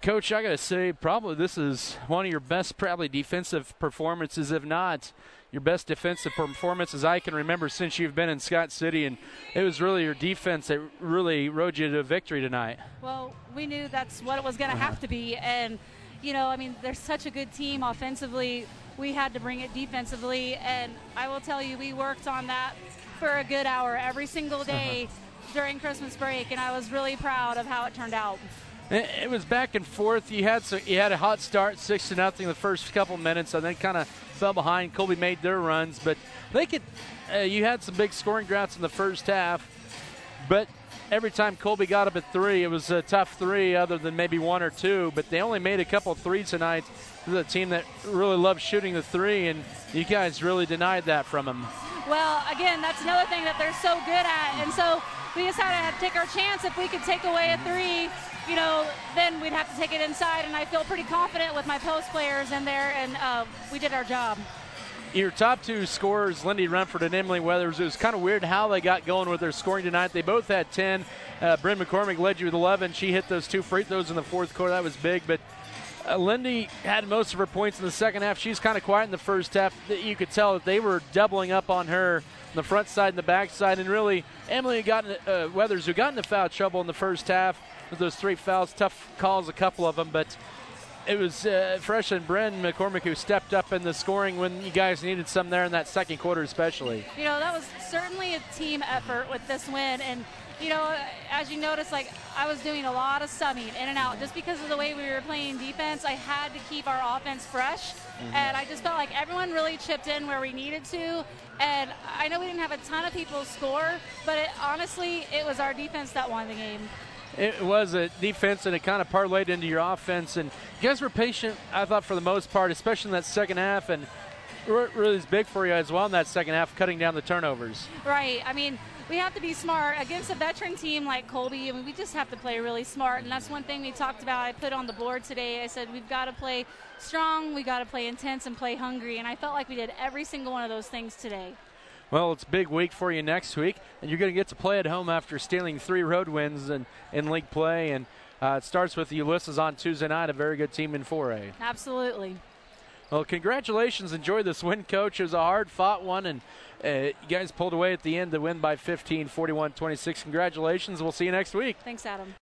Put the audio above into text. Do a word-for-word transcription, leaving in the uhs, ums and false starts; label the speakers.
Speaker 1: Coach, I got to say, probably this is one of your best, probably defensive performances, if not your best defensive performances I can remember since you've been in Scott City, and it was really your defense that really rode you to victory tonight.
Speaker 2: Well, we knew that's what it was going to have to be, and, you know, I mean, they're such a good team offensively. We had to bring it defensively, and I will tell you, we worked on that for a good hour every single day during Christmas break, and I was really proud of how it turned out.
Speaker 1: It was back and forth. You had so you had a hot start, six to nothing, the first couple minutes, and then kind of fell behind. Colby made their runs, but they could. Uh, you had some big scoring droughts in the first half, but every time Colby got up at three, it was a tough three, other than maybe one or two. But they only made a couple of threes tonight. This is a team that really loves shooting the three, and you guys really denied that from them.
Speaker 2: Well, again, that's another thing that they're so good at, and so we just had to take our chance. If we could take away a three, you know, then we'd have to take it inside, and I feel pretty confident with my post players in there, and uh, we did our job.
Speaker 1: Your top two scorers, Lindy Rumford and Emily Weathers, it was kind of weird how they got going with their scoring tonight. They both had ten. Uh, Bryn McCormick led you with eleven. She hit those two free throws in the fourth quarter. That was big, but uh, Lindy had most of her points in the second half. She was kind of quiet in the first half. You could tell that they were doubling up on her on the front side and the back side, and really Emily got uh, Weathers, who got into foul trouble in the first half with those three fouls, tough calls, a couple of them, but it was uh, freshman Bryn McCormick who stepped up in the scoring when you guys needed some there in that second quarter especially.
Speaker 2: You know, that was certainly a team effort with this win, and you know, as you notice, like, I was doing a lot of subbing in and out just because of the way we were playing defense. I had to keep our offense fresh, mm-hmm. and I just felt like everyone really chipped in where we needed to. And I know we didn't have a ton of people score, but it, honestly, it was our defense that won the game.
Speaker 1: It was a defense, and it kind of parlayed into your offense. And you guys were patient, I thought, for the most part, especially in that second half. And it really is big for you as well in that second half, cutting down the turnovers.
Speaker 2: Right. I mean, we have to be smart. Against a veteran team like Colby, I mean, we just have to play really smart. And that's one thing we talked about. I put on the board today. I said we've got to play strong, we've got to play intense, and play hungry. And I felt like we did every single one of those things today.
Speaker 1: Well, it's a big week for you next week, and you're going to get to play at home after stealing three road wins in, in league play. And uh, it starts with the Ulysses on Tuesday night, a very good team in four A.
Speaker 2: Absolutely.
Speaker 1: Well, congratulations. Enjoy this win, Coach. It was a hard-fought one, and uh, you guys pulled away at the end to win by fifteen, forty-one twenty-six. Congratulations. We'll see you next week.
Speaker 2: Thanks, Adam.